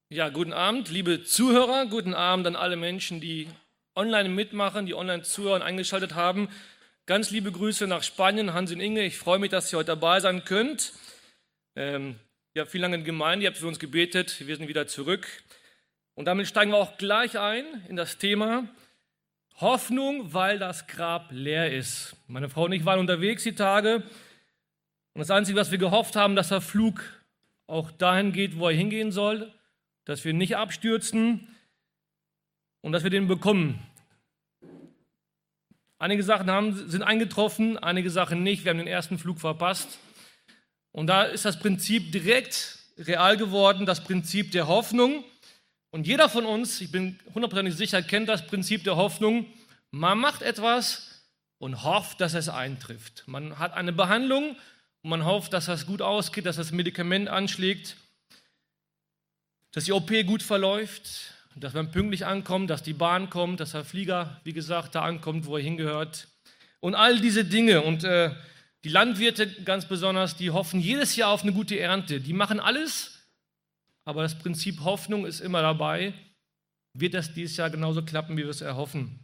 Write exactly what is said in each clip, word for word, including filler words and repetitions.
Ja, guten Abend, liebe Zuhörer, guten Abend an alle Menschen, die online mitmachen, die online zuhören, eingeschaltet haben. Ganz liebe Grüße nach Spanien, Hans und Inge. Ich freue mich, dass ihr heute dabei sein könnt. Ähm, ihr habt viel lange in der Gemeinde, ihr habt für uns gebetet, wir sind wieder zurück. Und damit steigen wir auch gleich ein in das Thema Hoffnung, weil das Grab leer ist. Meine Frau und ich waren unterwegs die Tage und das Einzige, was wir gehofft haben, dass der Flug auch dahin geht, wo er hingehen soll, dass wir nicht abstürzen und dass wir den bekommen. Einige Sachen haben, sind eingetroffen, einige Sachen nicht. Wir haben den ersten Flug verpasst. Und da ist das Prinzip direkt real geworden, das Prinzip der Hoffnung. Und jeder von uns, ich bin hundertprozentig sicher, kennt das Prinzip der Hoffnung. Man macht etwas und hofft, dass es eintrifft. Man hat eine Behandlung und man hofft, dass das gut ausgeht, dass das Medikament anschlägt, dass die O P gut verläuft, dass man pünktlich ankommt, dass die Bahn kommt, dass der Flieger, wie gesagt, da ankommt, wo er hingehört. Und all diese Dinge. Und äh, die Landwirte ganz besonders, die hoffen jedes Jahr auf eine gute Ernte. Die machen alles, aber das Prinzip Hoffnung ist immer dabei. Wird das dieses Jahr genauso klappen, wie wir es erhoffen?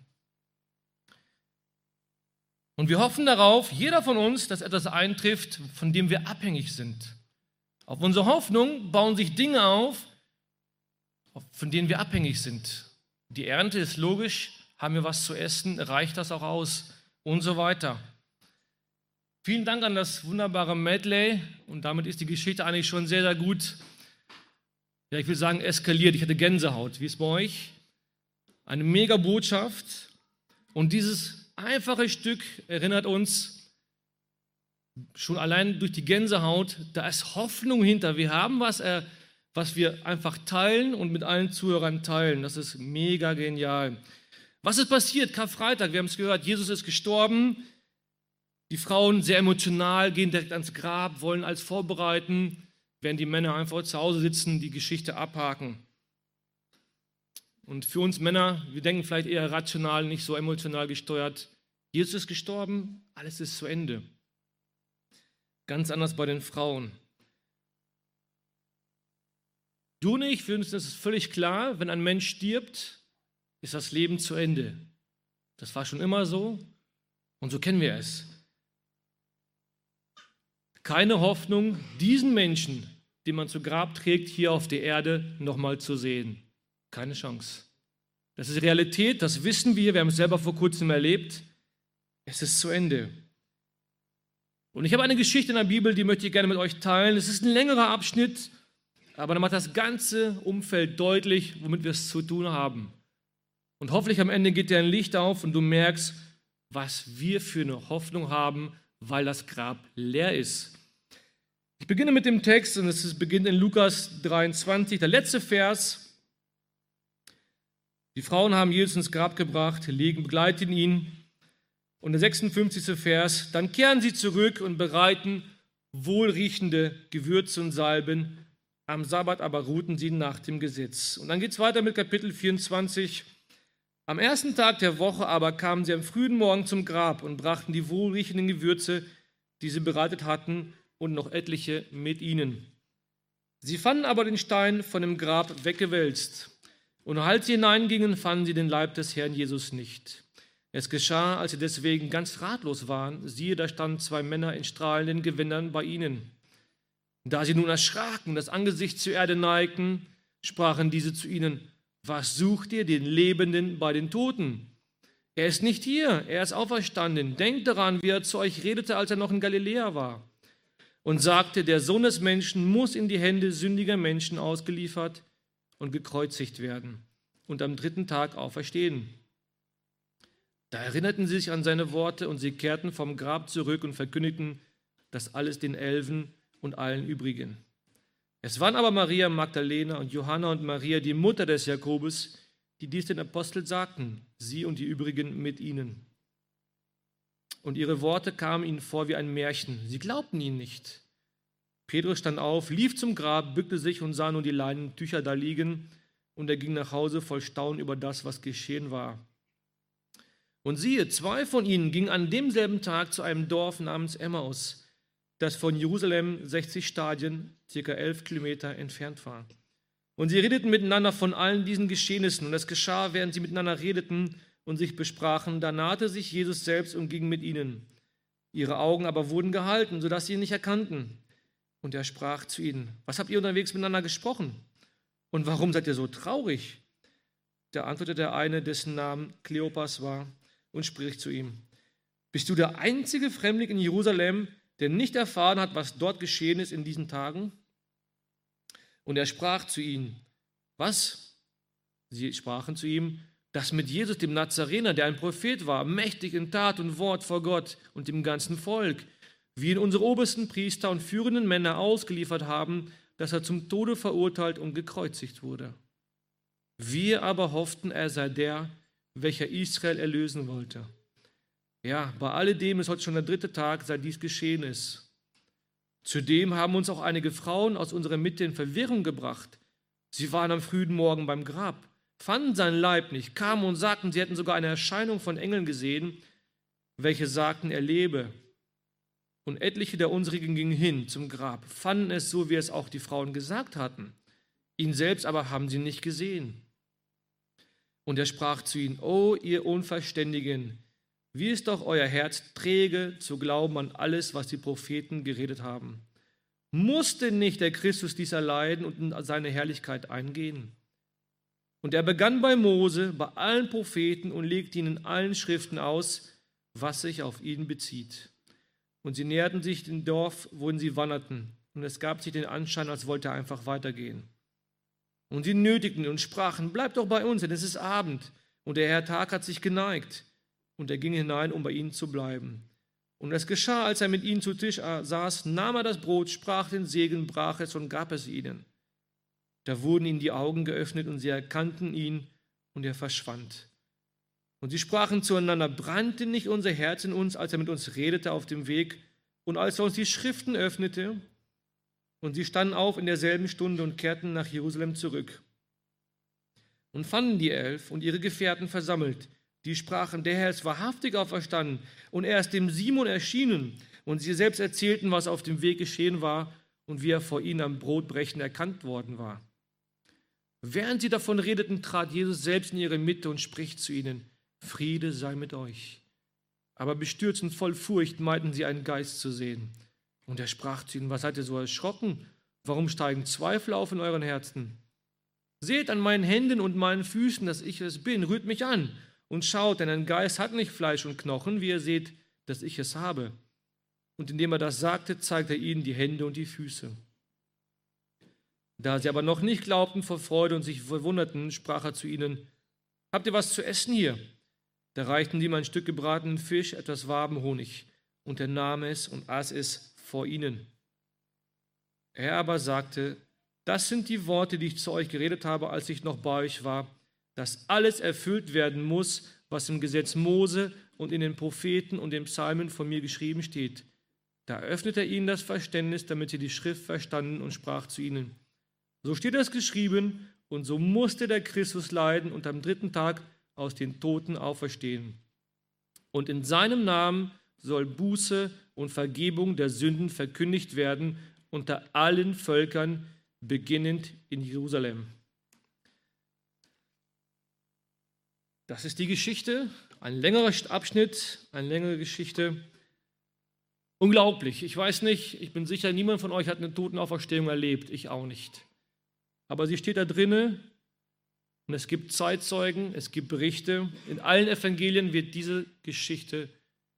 Und wir hoffen darauf, jeder von uns, dass etwas eintrifft, von dem wir abhängig sind. Auf unsere Hoffnung bauen sich Dinge auf, von denen wir abhängig sind. Die Ernte ist logisch, haben wir was zu essen, reicht das auch aus und so weiter. Vielen Dank an das wunderbare Medley und damit ist die Geschichte eigentlich schon sehr, sehr gut, ja, ich will sagen, eskaliert. Ich hatte Gänsehaut. Wie ist es bei euch? Eine mega Botschaft und dieses einfache Stück erinnert uns schon allein durch die Gänsehaut, da ist Hoffnung hinter. Wir haben was er was wir einfach teilen und mit allen Zuhörern teilen. Das ist mega genial. Was ist passiert? Karfreitag, wir haben es gehört, Jesus ist gestorben. Die Frauen sehr emotional, gehen direkt ans Grab, wollen alles vorbereiten, während die Männer einfach zu Hause sitzen, die Geschichte abhaken. Und für uns Männer, wir denken vielleicht eher rational, nicht so emotional gesteuert. Jesus ist gestorben, alles ist zu Ende. Ganz anders bei den Frauen. Du nicht, für uns ist es völlig klar, wenn ein Mensch stirbt, ist das Leben zu Ende. Das war schon immer so und so kennen wir es. Keine Hoffnung, diesen Menschen, den man zu Grab trägt, hier auf der Erde nochmal zu sehen. Keine Chance. Das ist Realität, das wissen wir, wir haben es selber vor kurzem erlebt. Es ist zu Ende. Und ich habe eine Geschichte in der Bibel, die möchte ich gerne mit euch teilen. Es ist ein längerer Abschnitt, aber dann macht das ganze Umfeld deutlich, womit wir es zu tun haben. Und hoffentlich am Ende geht dir ein Licht auf und du merkst, was wir für eine Hoffnung haben, weil das Grab leer ist. Ich beginne mit dem Text und es beginnt in Lukas dreiundzwanzig, der letzte Vers. Die Frauen haben Jesus ins Grab gebracht, legen, begleiten ihn. Und der sechsundfünfzigste Vers, dann kehren sie zurück und bereiten wohlriechende Gewürze und Salben. Am Sabbat aber ruhten sie nach dem Gesetz. Und dann geht es weiter mit Kapitel vierundzwanzig. Am ersten Tag der Woche aber kamen sie am frühen Morgen zum Grab und brachten die wohlriechenden Gewürze, die sie bereitet hatten, und noch etliche mit ihnen. Sie fanden aber den Stein von dem Grab weggewälzt. Und als sie hineingingen, fanden sie den Leib des Herrn Jesus nicht. Es geschah, als sie deswegen ganz ratlos waren, siehe, da standen zwei Männer in strahlenden Gewändern bei ihnen. Da sie nun erschraken, das Angesicht zur Erde neigten, sprachen diese zu ihnen, was sucht ihr den Lebenden bei den Toten? Er ist nicht hier, er ist auferstanden. Denkt daran, wie er zu euch redete, als er noch in Galiläa war. Und sagte, der Sohn des Menschen muss in die Hände sündiger Menschen ausgeliefert und gekreuzigt werden und am dritten Tag auferstehen. Da erinnerten sie sich an seine Worte und sie kehrten vom Grab zurück und verkündigten das alles den Elfen und allen übrigen. Es waren aber Maria Magdalena und Johanna und Maria, die Mutter des Jakobus, die dies den Aposteln sagten, sie und die übrigen mit ihnen. Und ihre Worte kamen ihnen vor wie ein Märchen. Sie glaubten ihnen nicht. Petrus stand auf, lief zum Grab, bückte sich und sah nun die Leinentücher da liegen, und er ging nach Hause voll Staunen über das, was geschehen war. Und siehe, zwei von ihnen gingen an demselben Tag zu einem Dorf namens Emmaus, das von Jerusalem sechzig Stadien, circa elf Kilometer entfernt war. Und sie redeten miteinander von allen diesen Geschehnissen. Und es geschah, während sie miteinander redeten und sich besprachen, da nahte sich Jesus selbst und ging mit ihnen. Ihre Augen aber wurden gehalten, sodass sie ihn nicht erkannten. Und er sprach zu ihnen: Was habt ihr unterwegs miteinander gesprochen? Und warum seid ihr so traurig? Da antwortete der eine, dessen Name Kleopas war, und spricht zu ihm: Bist du der einzige Fremdling in Jerusalem, der nicht erfahren hat, was dort geschehen ist in diesen Tagen? Und er sprach zu ihnen: Was? Sie sprachen zu ihm: Das mit Jesus, dem Nazarener, der ein Prophet war, mächtig in Tat und Wort vor Gott und dem ganzen Volk, wie ihn unsere obersten Priester und führenden Männer ausgeliefert haben, dass er zum Tode verurteilt und gekreuzigt wurde. Wir aber hofften, er sei der, welcher Israel erlösen wollte. Ja, bei alledem ist heute schon der dritte Tag, seit dies geschehen ist. Zudem haben uns auch einige Frauen aus unserer Mitte in Verwirrung gebracht. Sie waren am frühen Morgen beim Grab, fanden seinen Leib nicht, kamen und sagten, sie hätten sogar eine Erscheinung von Engeln gesehen, welche sagten, er lebe. Und etliche der unsrigen gingen hin zum Grab, fanden es so, wie es auch die Frauen gesagt hatten. Ihn selbst aber haben sie nicht gesehen. Und er sprach zu ihnen: O ihr Unverständigen, wie ist doch euer Herz träge zu glauben an alles, was die Propheten geredet haben? Musste nicht der Christus dies erleiden und in seine Herrlichkeit eingehen? Und er begann bei Mose, bei allen Propheten und legte ihnen in allen Schriften aus, was sich auf ihn bezieht. Und sie näherten sich dem Dorf, wohin sie wanderten, und es gab sich den Anschein, als wollte er einfach weitergehen. Und sie nötigten ihn und sprachen: Bleibt doch bei uns, denn es ist Abend, und der Herr Tag hat sich geneigt. Und er ging hinein, um bei ihnen zu bleiben. Und es geschah, als er mit ihnen zu Tisch saß, nahm er das Brot, sprach den Segen, brach es und gab es ihnen. Da wurden ihnen die Augen geöffnet, und sie erkannten ihn, und er verschwand. Und sie sprachen zueinander: Brannte nicht unser Herz in uns, als er mit uns redete auf dem Weg und als er uns die Schriften öffnete? Und sie standen auf in derselben Stunde und kehrten nach Jerusalem zurück. Und fanden die Elf und ihre Gefährten versammelt. Die sprachen: Der Herr ist wahrhaftig auferstanden, und er ist dem Simon erschienen. Und sie selbst erzählten, was auf dem Weg geschehen war und wie er vor ihnen am Brotbrechen erkannt worden war. Während sie davon redeten, trat Jesus selbst in ihre Mitte und spricht zu ihnen: Friede sei mit euch. Aber bestürzt und voll Furcht meinten sie, einen Geist zu sehen. Und er sprach zu ihnen: Was seid ihr so erschrocken? Warum steigen Zweifel auf in euren Herzen? Seht an meinen Händen und meinen Füßen, dass ich es bin. Rührt mich an und schaut, denn ein Geist hat nicht Fleisch und Knochen, wie ihr seht, dass ich es habe. Und indem er das sagte, zeigte er ihnen die Hände und die Füße. Da sie aber noch nicht glaubten vor Freude und sich verwunderten, sprach er zu ihnen: Habt ihr was zu essen hier? Da reichten sie ihm ein Stück gebratenen Fisch, etwas Wabenhonig, und er nahm es und aß es vor ihnen. Er aber sagte: Das sind die Worte, die ich zu euch geredet habe, als ich noch bei euch war, dass alles erfüllt werden muss, was im Gesetz Mose und in den Propheten und den Psalmen von mir geschrieben steht. Da öffnete er ihnen das Verständnis, damit sie die Schrift verstanden, und sprach zu ihnen: So steht es geschrieben, und so musste der Christus leiden und am dritten Tag aus den Toten auferstehen. Und in seinem Namen soll Buße und Vergebung der Sünden verkündigt werden unter allen Völkern, beginnend in Jerusalem. Das ist die Geschichte, ein längerer Abschnitt, eine längere Geschichte. Unglaublich. Ich weiß nicht, ich bin sicher, niemand von euch hat eine Totenauferstehung erlebt, ich auch nicht. Aber sie steht da drinne. Und es gibt Zeitzeugen, es gibt Berichte. In allen Evangelien wird diese Geschichte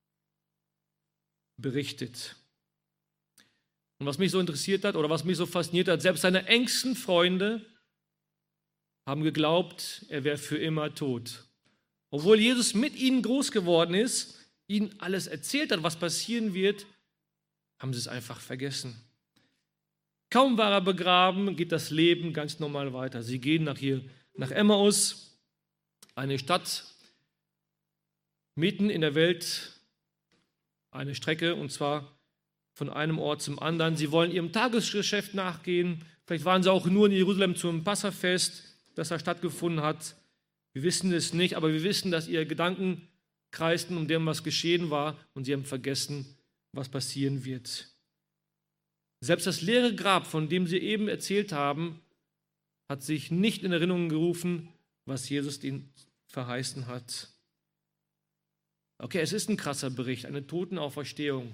berichtet. Und was mich so interessiert hat oder was mich so fasziniert hat, selbst seine engsten Freunde haben geglaubt, er wäre für immer tot. Obwohl Jesus mit ihnen groß geworden ist, ihnen alles erzählt hat, was passieren wird, haben sie es einfach vergessen. Kaum war er begraben, geht das Leben ganz normal weiter. Sie gehen nach hier nach Emmaus, eine Stadt mitten in der Welt, eine Strecke, und zwar von einem Ort zum anderen. Sie wollen ihrem Tagesgeschäft nachgehen. Vielleicht waren sie auch nur in Jerusalem zum Passafest, das da stattgefunden hat. Wir wissen es nicht, aber wir wissen, dass ihre Gedanken kreisten, um dem was geschehen war, und sie haben vergessen, was passieren wird. Selbst das leere Grab, von dem sie eben erzählt haben, hat sich nicht in Erinnerung gerufen, was Jesus ihnen verheißen hat. Okay, es ist ein krasser Bericht, eine Totenauferstehung.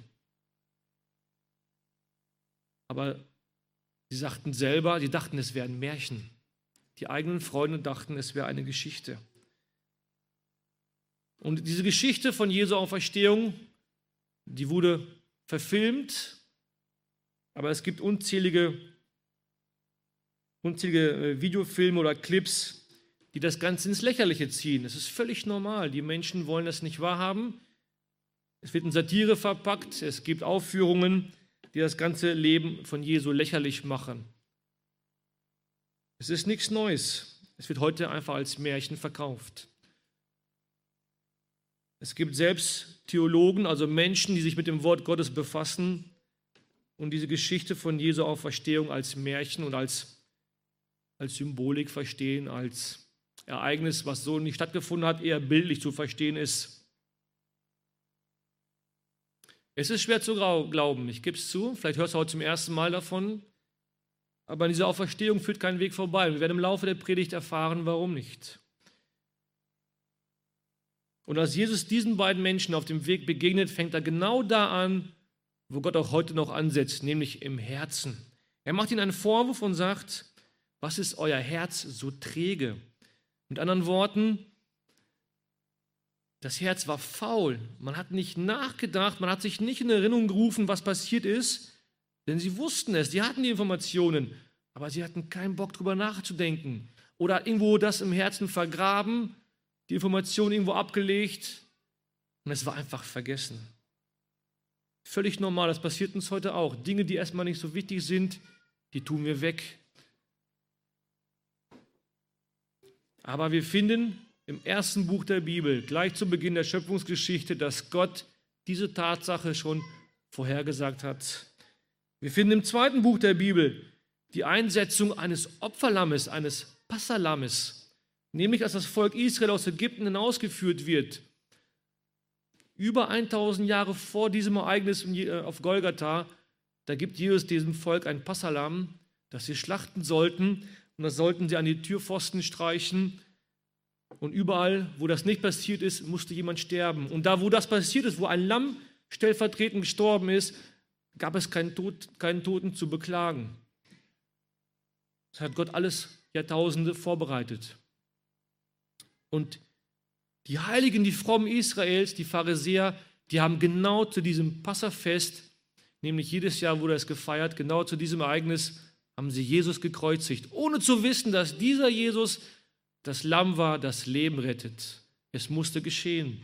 Aber sie sagten selber, sie dachten, es wäre ein Märchen. Die eigenen Freunde dachten, es wäre eine Geschichte. Und diese Geschichte von Jesu Auferstehung, die wurde verfilmt, aber es gibt unzählige, unzählige Videofilme oder Clips, die das Ganze ins Lächerliche ziehen. Das ist völlig normal. Die Menschen wollen das nicht wahrhaben. Es wird in Satire verpackt. Es gibt Aufführungen, die das ganze Leben von Jesu lächerlich machen. Es ist nichts Neues. Es wird heute einfach als Märchen verkauft. Es gibt selbst Theologen, also Menschen, die sich mit dem Wort Gottes befassen und diese Geschichte von Jesu Auferstehung als Märchen und als, als Symbolik verstehen, als Ereignis, was so nicht stattgefunden hat, eher bildlich zu verstehen ist. Es ist schwer zu glauben, ich gebe es zu, vielleicht hörst du heute zum ersten Mal davon, aber an dieser Auferstehung führt kein Weg vorbei. Wir werden im Laufe der Predigt erfahren, warum nicht. Und als Jesus diesen beiden Menschen auf dem Weg begegnet, fängt er genau da an, wo Gott auch heute noch ansetzt, nämlich im Herzen. Er macht ihnen einen Vorwurf und sagt, was ist euer Herz so träge? Mit anderen Worten, das Herz war faul. Man hat nicht nachgedacht, man hat sich nicht in Erinnerung gerufen, was passiert ist, denn sie wussten es, sie hatten die Informationen, aber sie hatten keinen Bock, darüber nachzudenken. Oder irgendwo das im Herzen vergraben, die Information irgendwo abgelegt und es war einfach vergessen. Völlig normal, das passiert uns heute auch. Dinge, die erstmal nicht so wichtig sind, die tun wir weg. Aber wir finden im ersten Buch der Bibel, gleich zu Beginn der Schöpfungsgeschichte, dass Gott diese Tatsache schon vorhergesagt hat. Wir finden im zweiten Buch der Bibel die Einsetzung eines Opferlammes, eines Passalammes, nämlich als das Volk Israel aus Ägypten hinausgeführt wird. Über tausend Jahre vor diesem Ereignis auf Golgatha, da gibt Jesus diesem Volk ein Passalam, das sie schlachten sollten. Und das sollten sie an die Türpfosten streichen. Und überall, wo das nicht passiert ist, musste jemand sterben. Und da, wo das passiert ist, wo ein Lamm stellvertretend gestorben ist, gab es keinen, Tod, keinen Toten zu beklagen. Das hat Gott alles Jahrtausende vorbereitet. Und die Heiligen, die Frommen Israels, die Pharisäer, die haben genau zu diesem Passafest, nämlich jedes Jahr wurde es gefeiert, genau zu diesem Ereignis haben sie Jesus gekreuzigt, ohne zu wissen, dass dieser Jesus das Lamm war, das Leben rettet. Es musste geschehen.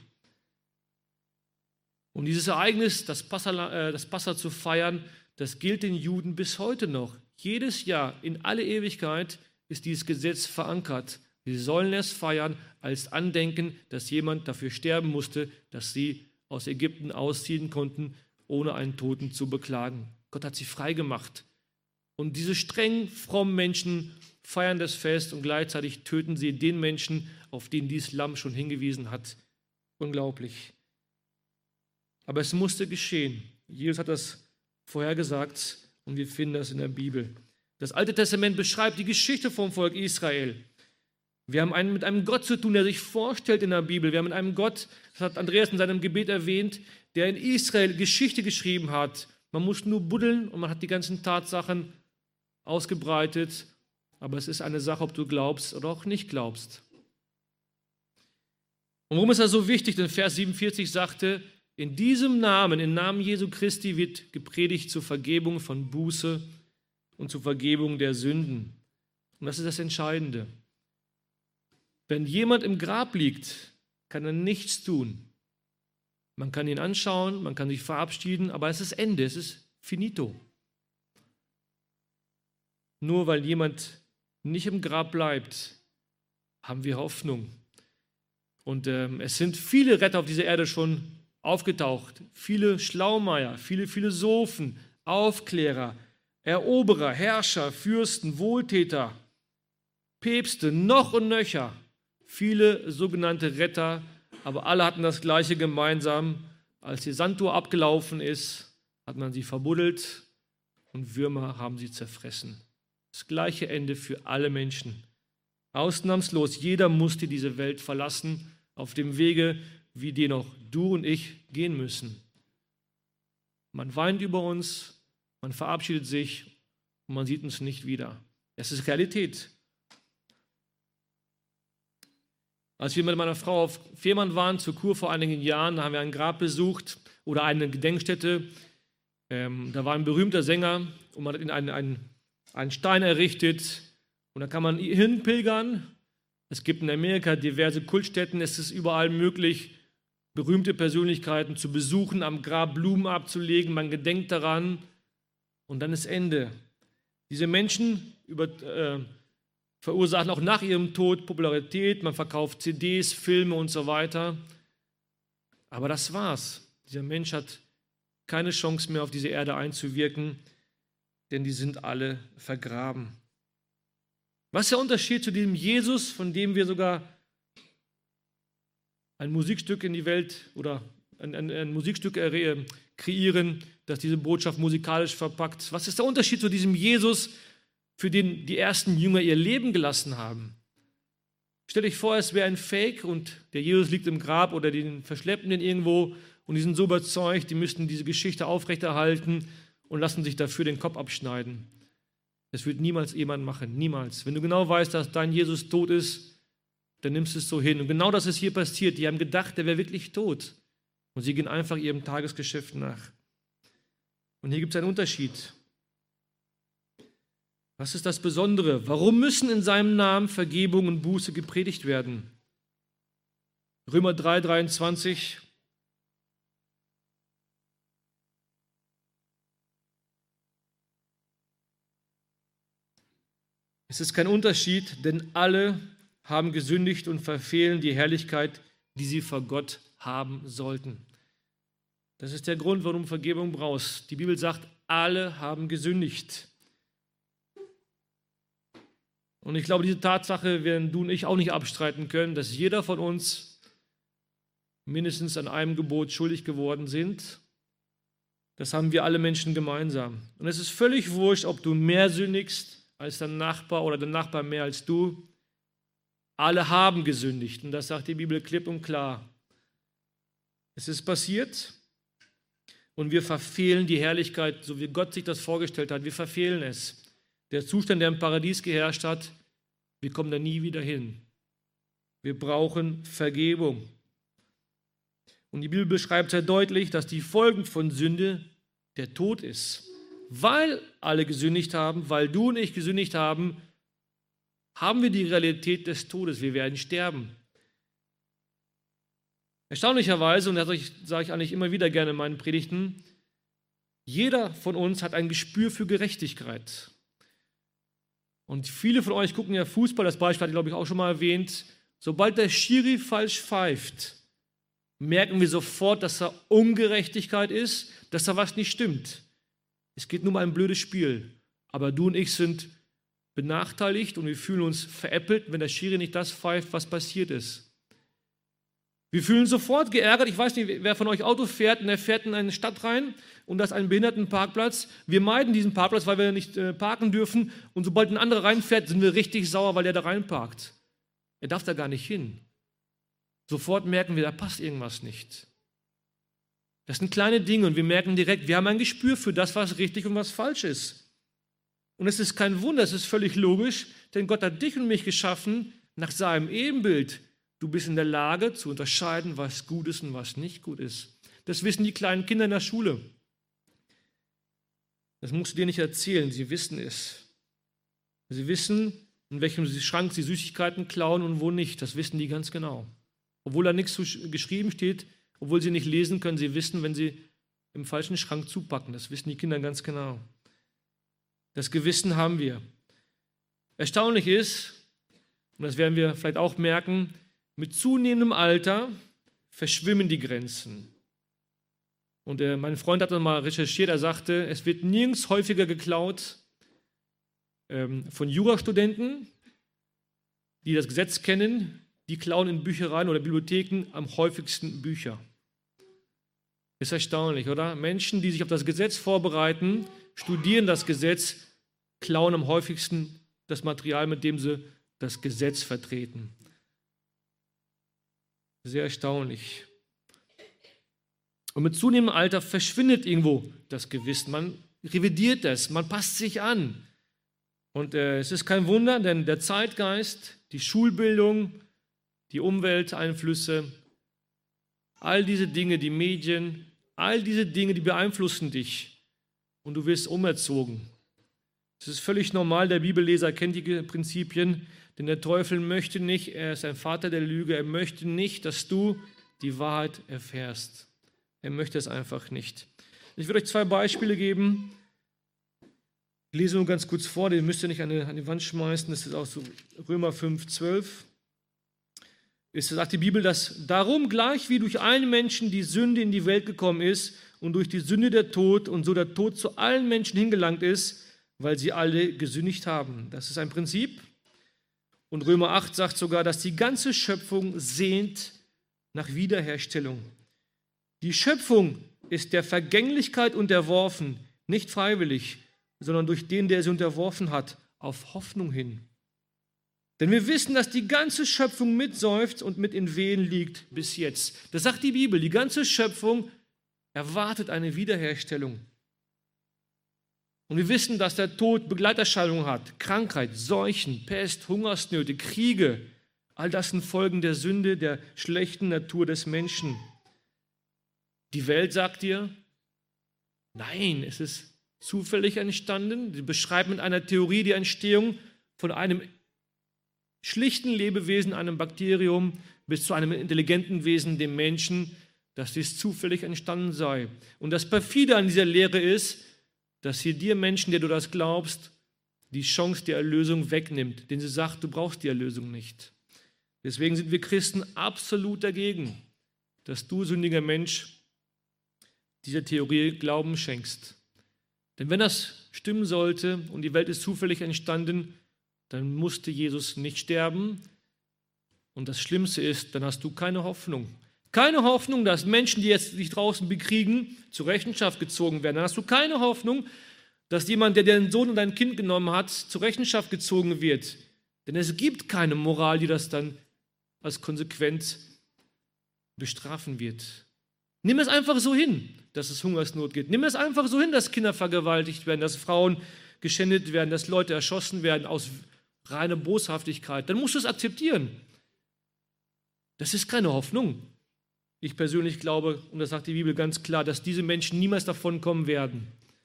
Und dieses Ereignis, das Passa, äh, das Passa zu feiern, das gilt den Juden bis heute noch. Jedes Jahr, in alle Ewigkeit, ist dieses Gesetz verankert. Sie sollen es feiern als Andenken, dass jemand dafür sterben musste, dass sie aus Ägypten ausziehen konnten, ohne einen Toten zu beklagen. Gott hat sie frei gemacht. Und diese streng frommen Menschen feiern das Fest und gleichzeitig töten sie den Menschen, auf den dieses Lamm schon hingewiesen hat. Unglaublich. Aber es musste geschehen. Jesus hat das vorhergesagt und wir finden das in der Bibel. Das Alte Testament beschreibt die Geschichte vom Volk Israel. Wir haben einen, mit einem Gott zu tun, der sich vorstellt in der Bibel. Wir haben mit einem Gott, das hat Andreas in seinem Gebet erwähnt, der in Israel Geschichte geschrieben hat. Man muss nur buddeln und man hat die ganzen Tatsachen ausgebreitet, aber es ist eine Sache, ob du glaubst oder auch nicht glaubst. Und warum ist das so wichtig? Denn Vers siebenundvierzig sagte, in diesem Namen, im Namen Jesu Christi wird gepredigt zur Vergebung von Buße und zur Vergebung der Sünden. Und das ist das Entscheidende. Wenn jemand im Grab liegt, kann er nichts tun. Man kann ihn anschauen, man kann sich verabschieden, aber es ist Ende, es ist finito. Nur weil jemand nicht im Grab bleibt, haben wir Hoffnung. Und ähm, es sind viele Retter auf dieser Erde schon aufgetaucht. Viele Schlaumeier, viele Philosophen, Aufklärer, Eroberer, Herrscher, Fürsten, Wohltäter, Päpste, noch und nöcher. Viele sogenannte Retter, aber alle hatten das Gleiche gemeinsam. Als die Sanduhr abgelaufen ist, hat man sie verbuddelt und Würmer haben sie zerfressen. Das gleiche Ende für alle Menschen. Ausnahmslos, jeder musste diese Welt verlassen, auf dem Wege, wie den auch du und ich gehen müssen. Man weint über uns, man verabschiedet sich und man sieht uns nicht wieder. Das ist Realität. Als wir mit meiner Frau auf Fehmarn waren, zur Kur vor einigen Jahren, da haben wir ein Grab besucht oder eine Gedenkstätte. Ähm, da war ein berühmter Sänger und man hat ihn einen, einen, einen Stein errichtet und da kann man hinpilgern. Es gibt in Amerika diverse Kultstätten, es ist überall möglich, berühmte Persönlichkeiten zu besuchen, am Grab Blumen abzulegen, man gedenkt daran und dann ist Ende. Diese Menschen über, äh, verursachen auch nach ihrem Tod Popularität, man verkauft C Ds, Filme und so weiter. Aber das war's. Dieser Mensch hat keine Chance mehr, auf diese Erde einzuwirken, denn die sind alle vergraben. Was ist der Unterschied zu diesem Jesus, von dem wir sogar ein Musikstück in die Welt oder ein, ein, ein Musikstück kreieren, das diese Botschaft musikalisch verpackt? Was ist der Unterschied zu diesem Jesus, für den die ersten Jünger ihr Leben gelassen haben? Stell dich vor, es wäre ein Fake und der Jesus liegt im Grab oder die verschleppen den irgendwo und die sind so überzeugt, die müssten diese Geschichte aufrechterhalten und lassen sich dafür den Kopf abschneiden. Das wird niemals jemand machen, niemals. Wenn du genau weißt, dass dein Jesus tot ist, dann nimmst du es so hin. Und genau das ist hier passiert. Die haben gedacht, der wäre wirklich tot. Und sie gehen einfach ihrem Tagesgeschäft nach. Und hier gibt es einen Unterschied. Was ist das Besondere? Warum müssen in seinem Namen Vergebung und Buße gepredigt werden? Römer drei, dreiundzwanzig. Es ist kein Unterschied, denn alle haben gesündigt und verfehlen die Herrlichkeit, die sie vor Gott haben sollten. Das ist der Grund, warum du Vergebung brauchst. Die Bibel sagt, alle haben gesündigt. Und ich glaube, diese Tatsache werden du und ich auch nicht abstreiten können, dass jeder von uns mindestens an einem Gebot schuldig geworden sind. Das haben wir alle Menschen gemeinsam. Und es ist völlig wurscht, ob du mehr sündigst als dein Nachbar oder dein Nachbar mehr als du. Alle haben gesündigt. Und das sagt die Bibel klipp und klar. Es ist passiert und wir verfehlen die Herrlichkeit, so wie Gott sich das vorgestellt hat. Wir verfehlen es. Der Zustand, der im Paradies geherrscht hat, wir kommen da nie wieder hin. Wir brauchen Vergebung. Und die Bibel beschreibt sehr deutlich, dass die Folgen von Sünde der Tod ist. Weil alle gesündigt haben, weil du und ich gesündigt haben, haben wir die Realität des Todes. Wir werden sterben. Erstaunlicherweise, und das sage ich eigentlich immer wieder gerne in meinen Predigten, jeder von uns hat ein Gespür für Gerechtigkeit. Und viele von euch gucken ja Fußball, das Beispiel hatte ich, glaube ich, auch schon mal erwähnt. Sobald der Schiri falsch pfeift, merken wir sofort, dass da Ungerechtigkeit ist, dass da was nicht stimmt. Es geht nur um ein blödes Spiel. Aber du und ich sind benachteiligt und wir fühlen uns veräppelt, wenn der Schiri nicht das pfeift, was passiert ist. Wir fühlen uns sofort geärgert. Ich weiß nicht, wer von euch Auto fährt und er fährt in eine Stadt rein und da ist ein Behindertenparkplatz. Wir meiden diesen Parkplatz, weil wir nicht äh, parken dürfen. Und sobald ein anderer reinfährt, sind wir richtig sauer, weil der da reinparkt. Er darf da gar nicht hin. Sofort merken wir, da passt irgendwas nicht. Das sind kleine Dinge und wir merken direkt, wir haben ein Gespür für das, was richtig und was falsch ist. Und es ist kein Wunder, es ist völlig logisch, denn Gott hat dich und mich geschaffen nach seinem Ebenbild. Du bist in der Lage zu unterscheiden, was gut ist und was nicht gut ist. Das wissen die kleinen Kinder in der Schule. Das musst du dir nicht erzählen, sie wissen es. Sie wissen, in welchem Schrank sie Süßigkeiten klauen und wo nicht. Das wissen die ganz genau. Obwohl da nichts geschrieben steht, obwohl sie nicht lesen können, sie wissen, wenn sie im falschen Schrank zupacken. Das wissen die Kinder ganz genau. Das Gewissen haben wir. Erstaunlich ist, und das werden wir vielleicht auch merken, mit zunehmendem Alter verschwimmen die Grenzen. Und äh, mein Freund hat mal recherchiert, er sagte, es wird nirgends häufiger geklaut ähm, von Jurastudenten, die das Gesetz kennen, die klauen in Büchereien oder Bibliotheken am häufigsten Bücher. Ist erstaunlich, oder? Menschen, die sich auf das Gesetz vorbereiten, studieren das Gesetz klauen am häufigsten das Material, mit dem sie das Gesetz vertreten. Sehr erstaunlich. Und mit zunehmendem Alter verschwindet irgendwo das Gewissen. Man revidiert das, man passt sich an. Und äh, es ist kein Wunder, denn der Zeitgeist, die Schulbildung, die Umwelteinflüsse, all diese Dinge, die Medien, all diese Dinge, die beeinflussen dich und du wirst umerzogen. Es ist völlig normal, der Bibelleser kennt die Prinzipien, denn der Teufel möchte nicht, er ist ein Vater der Lüge, er möchte nicht, dass du die Wahrheit erfährst. Er möchte es einfach nicht. Ich will euch zwei Beispiele geben. Ich lese nur ganz kurz vor, den müsst ihr nicht an die, an die Wand schmeißen, das ist auch so Römer fünf, zwölf. Es sagt die Bibel, dass darum gleich wie durch einen Menschen die Sünde in die Welt gekommen ist und durch die Sünde der Tod und so der Tod zu allen Menschen hingelangt ist, weil sie alle gesündigt haben. Das ist ein Prinzip. Und Römer acht sagt sogar, dass die ganze Schöpfung sehnt nach Wiederherstellung. Die Schöpfung ist der Vergänglichkeit unterworfen, nicht freiwillig, sondern durch den, der sie unterworfen hat, auf Hoffnung hin. Denn wir wissen, dass die ganze Schöpfung mitseufzt und mit in Wehen liegt bis jetzt. Das sagt die Bibel, die ganze Schöpfung erwartet eine Wiederherstellung. Und wir wissen, dass der Tod Begleiterscheinungen hat. Krankheit, Seuchen, Pest, Hungersnöte, Kriege. All das sind Folgen der Sünde, der schlechten Natur des Menschen. Die Welt sagt dir, nein, es ist zufällig entstanden. Sie beschreibt mit einer Theorie die Entstehung von einem schlichten Lebewesen, einem Bakterium, bis zu einem intelligenten Wesen, dem Menschen, dass dies zufällig entstanden sei. Und das Perfide an dieser Lehre ist, dass sie dir Menschen, der du das glaubst, die Chance der Erlösung wegnimmt. Denn sie sagt, du brauchst die Erlösung nicht. Deswegen sind wir Christen absolut dagegen, dass du, sündiger Mensch, dieser Theorie Glauben schenkst. Denn wenn das stimmen sollte und die Welt ist zufällig entstanden, dann musste Jesus nicht sterben. Und das Schlimmste ist, dann hast du keine Hoffnung. Keine Hoffnung, dass Menschen, die jetzt sich draußen bekriegen, zur Rechenschaft gezogen werden. Dann hast du keine Hoffnung, dass jemand, der deinen Sohn und dein Kind genommen hat, zur Rechenschaft gezogen wird. Denn es gibt keine Moral, die das dann als Konsequenz bestrafen wird. Nimm es einfach so hin, dass es Hungersnot gibt. Nimm es einfach so hin, dass Kinder vergewaltigt werden, dass Frauen geschändet werden, dass Leute erschossen werden aus reiner Boshaftigkeit. Dann musst du es akzeptieren. Das ist keine Hoffnung. Ich persönlich glaube, und das sagt die Bibel ganz klar, dass diese Menschen niemals davon kommen werden.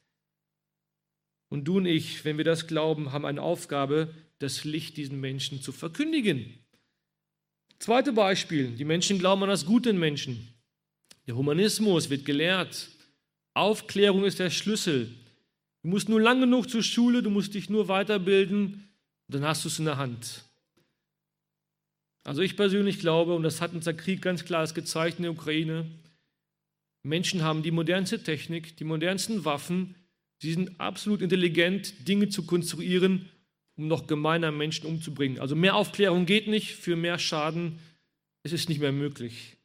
Und du und ich, wenn wir das glauben, haben eine Aufgabe, das Licht diesen Menschen zu verkündigen. Zweites Beispiel, die Menschen glauben an das Gute in Menschen. Der Humanismus wird gelehrt. Aufklärung ist der Schlüssel. Du musst nur lang genug zur Schule, du musst dich nur weiterbilden, dann hast du es in der Hand. Also ich persönlich glaube, und das hat unser Krieg ganz klar gezeigt in der Ukraine, Menschen haben die modernste Technik, die modernsten Waffen, sie sind absolut intelligent, Dinge zu konstruieren, um noch gemeiner Menschen umzubringen. Also mehr Aufklärung geht nicht, für mehr Schaden, es ist nicht mehr möglich.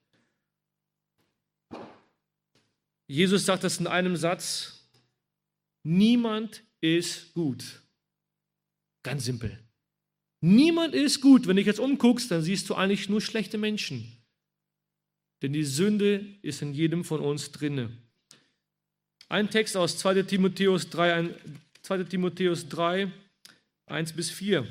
Jesus sagt das in einem Satz, niemand ist gut. Ganz simpel. Niemand ist gut. Wenn du dich jetzt umguckst, dann siehst du eigentlich nur schlechte Menschen. Denn die Sünde ist in jedem von uns drinne. Ein Text aus zweiter Timotheus drei, zweiter Timotheus drei, eins bis vier.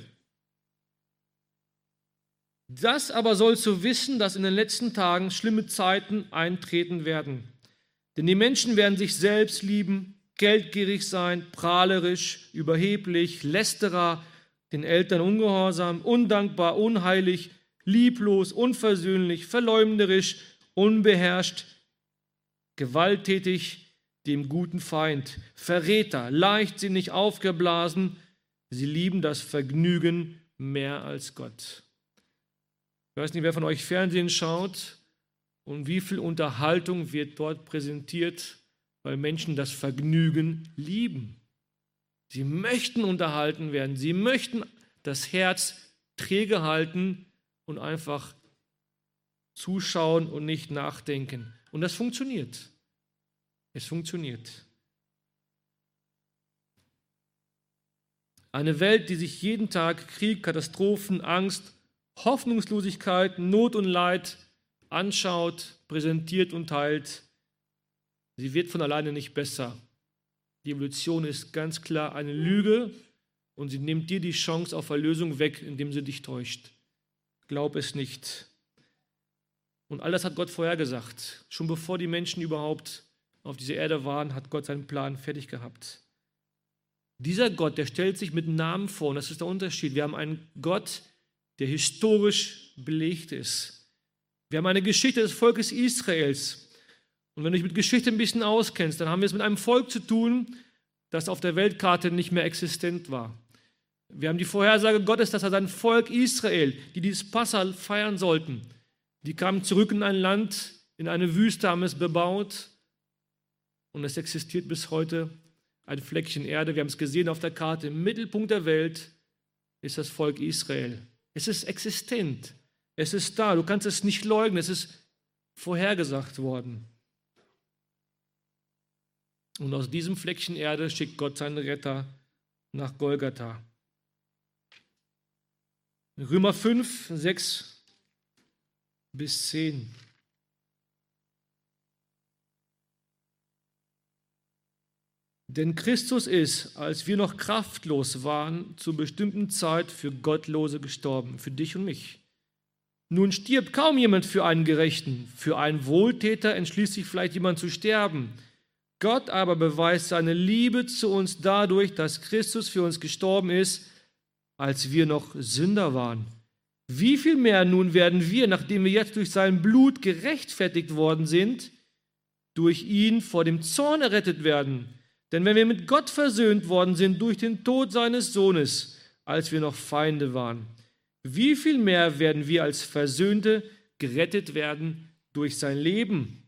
Das aber sollst du wissen, dass in den letzten Tagen schlimme Zeiten eintreten werden. Denn die Menschen werden sich selbst lieben, geldgierig sein, prahlerisch, überheblich, lästerer, den Eltern ungehorsam, undankbar, unheilig, lieblos, unversöhnlich, verleumderisch, unbeherrscht, gewalttätig, dem guten Feind, Verräter, leichtsinnig aufgeblasen, sie lieben das Vergnügen mehr als Gott. Ich weiß nicht, wer von euch Fernsehen schaut und wie viel Unterhaltung wird dort präsentiert, weil Menschen das Vergnügen lieben. Sie möchten unterhalten werden, sie möchten das Herz träge halten und einfach zuschauen und nicht nachdenken. Und das funktioniert. Es funktioniert. Eine Welt, die sich jeden Tag Krieg, Katastrophen, Angst, Hoffnungslosigkeit, Not und Leid anschaut, präsentiert und teilt. Sie wird von alleine nicht besser. Die Evolution ist ganz klar eine Lüge und sie nimmt dir die Chance auf Erlösung weg, indem sie dich täuscht. Glaub es nicht. Und all das hat Gott vorhergesagt. Schon bevor die Menschen überhaupt auf dieser Erde waren, hat Gott seinen Plan fertig gehabt. Dieser Gott, der stellt sich mit Namen vor, und das ist der Unterschied. Wir haben einen Gott, der historisch belegt ist. Wir haben eine Geschichte des Volkes Israels. Und wenn du dich mit Geschichte ein bisschen auskennst, dann haben wir es mit einem Volk zu tun, das auf der Weltkarte nicht mehr existent war. Wir haben die Vorhersage Gottes, dass er sein Volk Israel, die dieses Passa feiern sollten, die kamen zurück in ein Land, in eine Wüste, haben es bebaut und es existiert bis heute ein Fleckchen Erde. Wir haben es gesehen auf der Karte, im Mittelpunkt der Welt ist das Volk Israel. Es ist existent, es ist da, du kannst es nicht leugnen, es ist vorhergesagt worden. Und aus diesem Fleckchen Erde schickt Gott seinen Retter nach Golgatha. Römer fünf, sechs bis zehn. Denn Christus ist, als wir noch kraftlos waren, zur bestimmten Zeit für Gottlose gestorben, für dich und mich. Nun stirbt kaum jemand für einen Gerechten, für einen Wohltäter entschließt sich vielleicht jemand zu sterben. Gott aber beweist seine Liebe zu uns dadurch, dass Christus für uns gestorben ist, als wir noch Sünder waren. Wie viel mehr nun werden wir, nachdem wir jetzt durch sein Blut gerechtfertigt worden sind, durch ihn vor dem Zorn errettet werden? Denn wenn wir mit Gott versöhnt worden sind durch den Tod seines Sohnes, als wir noch Feinde waren, wie viel mehr werden wir als Versöhnte gerettet werden durch sein Leben?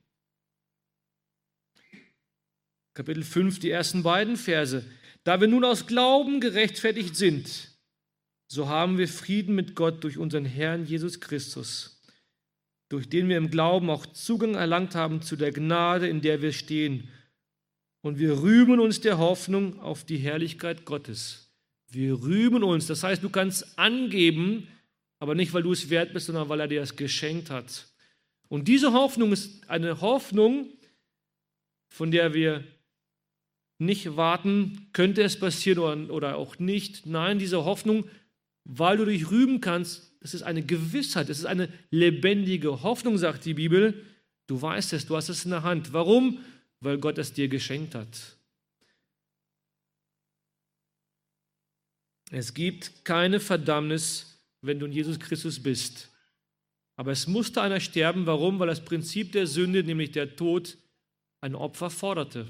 Kapitel fünf, die ersten beiden Verse. Da wir nun aus Glauben gerechtfertigt sind, so haben wir Frieden mit Gott durch unseren Herrn Jesus Christus, durch den wir im Glauben auch Zugang erlangt haben zu der Gnade, in der wir stehen. Und wir rühmen uns der Hoffnung auf die Herrlichkeit Gottes. Wir rühmen uns, das heißt, du kannst angeben, aber nicht, weil du es wert bist, sondern weil er dir das geschenkt hat. Und diese Hoffnung ist eine Hoffnung, von der wir nicht warten, könnte es passieren oder auch nicht. Nein, diese Hoffnung, weil du dich rühmen kannst, das ist eine Gewissheit, das ist eine lebendige Hoffnung, sagt die Bibel. Du weißt es, du hast es in der Hand. Warum? Weil Gott es dir geschenkt hat. Es gibt keine Verdammnis, wenn du in Jesus Christus bist. Aber es musste einer sterben. Warum? Weil das Prinzip der Sünde, nämlich der Tod, ein Opfer forderte.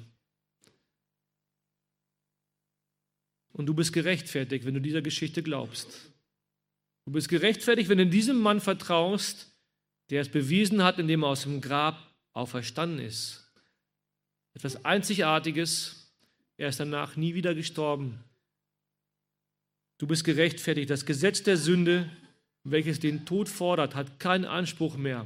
Und du bist gerechtfertigt, wenn du dieser Geschichte glaubst. Du bist gerechtfertigt, wenn du diesem Mann vertraust, der es bewiesen hat, indem er aus dem Grab auferstanden ist. Etwas Einzigartiges. Er ist danach nie wieder gestorben. Du bist gerechtfertigt. Das Gesetz der Sünde, welches den Tod fordert, hat keinen Anspruch mehr.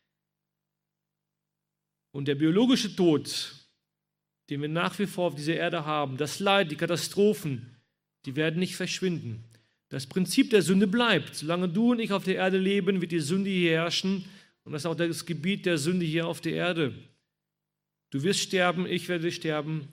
Und der biologische Tod, den wir nach wie vor auf dieser Erde haben, das Leid, die Katastrophen, die werden nicht verschwinden. Das Prinzip der Sünde bleibt. Solange du und ich auf der Erde leben, wird die Sünde hier herrschen. Und das ist auch das Gebiet der Sünde hier auf der Erde. Du wirst sterben, ich werde sterben.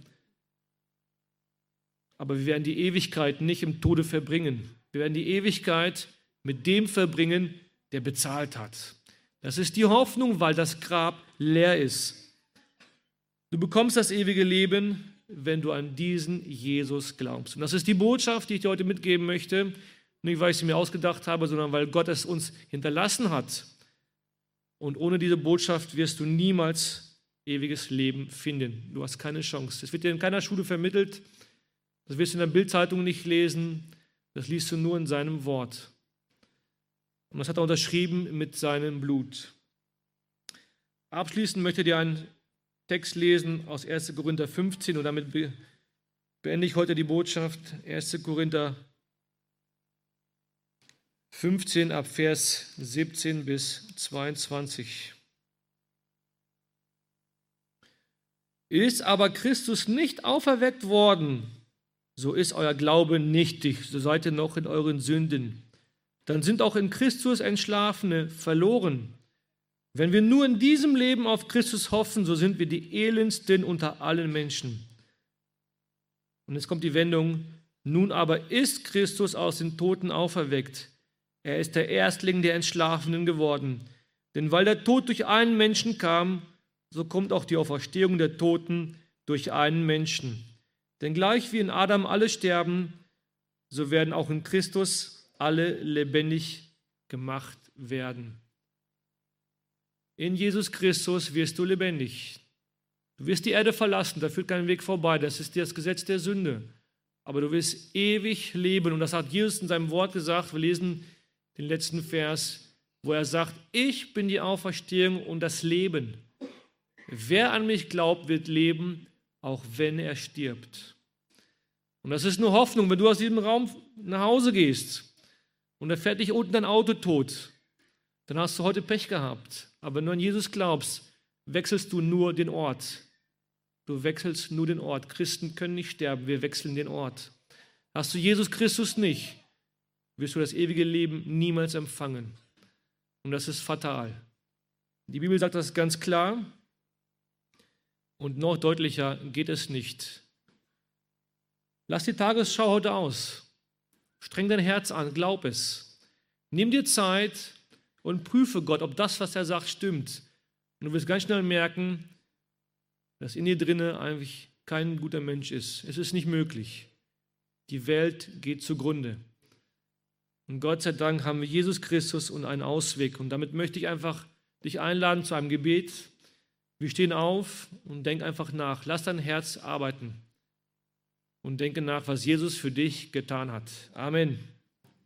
Aber wir werden die Ewigkeit nicht im Tode verbringen. Wir werden die Ewigkeit mit dem verbringen, der bezahlt hat. Das ist die Hoffnung, weil das Grab leer ist. Du bekommst das ewige Leben, wenn du an diesen Jesus glaubst. Und das ist die Botschaft, die ich dir heute mitgeben möchte. Nicht, weil ich sie mir ausgedacht habe, sondern weil Gott es uns hinterlassen hat. Und ohne diese Botschaft wirst du niemals ewiges Leben finden. Du hast keine Chance. Das wird dir in keiner Schule vermittelt. Das wirst du in der Bildzeitung nicht lesen. Das liest du nur in seinem Wort. Und das hat er unterschrieben mit seinem Blut. Abschließend möchte ich dir einen Text lesen aus erster Korinther fünfzehn und damit beende ich heute die Botschaft. erster Korinther fünfzehn ab Vers siebzehn bis zweiundzwanzig. Ist aber Christus nicht auferweckt worden, so ist euer Glaube nichtig, so seid ihr noch in euren Sünden. Dann sind auch in Christus Entschlafene verloren. Wenn wir nur in diesem Leben auf Christus hoffen, so sind wir die elendsten unter allen Menschen. Und jetzt kommt die Wendung, nun aber ist Christus aus den Toten auferweckt. Er ist der Erstling der Entschlafenen geworden. Denn weil der Tod durch einen Menschen kam, so kommt auch die Auferstehung der Toten durch einen Menschen. Denn gleich wie in Adam alle sterben, so werden auch in Christus alle lebendig gemacht werden. In Jesus Christus wirst du lebendig. Du wirst die Erde verlassen, da führt kein Weg vorbei, das ist das Gesetz der Sünde. Aber du wirst ewig leben und das hat Jesus in seinem Wort gesagt. Wir lesen den letzten Vers, wo er sagt, ich bin die Auferstehung und das Leben. Wer an mich glaubt, wird leben, auch wenn er stirbt. Und das ist nur Hoffnung, wenn du aus diesem Raum nach Hause gehst und da fährt dich unten dein Auto tot, dann hast du heute Pech gehabt. Aber wenn du an Jesus glaubst, wechselst du nur den Ort. Du wechselst nur den Ort. Christen können nicht sterben, wir wechseln den Ort. Hast du Jesus Christus nicht, wirst du das ewige Leben niemals empfangen. Und das ist fatal. Die Bibel sagt das ganz klar und noch deutlicher geht es nicht. Lass die Tagesschau heute aus. Streng dein Herz an, glaub es. Nimm dir Zeit und prüfe Gott, ob das, was er sagt, stimmt. Und du wirst ganz schnell merken, dass in dir drinnen eigentlich kein guter Mensch ist. Es ist nicht möglich. Die Welt geht zugrunde. Und Gott sei Dank haben wir Jesus Christus und einen Ausweg. Und damit möchte ich einfach dich einladen zu einem Gebet. Wir stehen auf und denk einfach nach. Lass dein Herz arbeiten. Und denke nach, was Jesus für dich getan hat. Amen.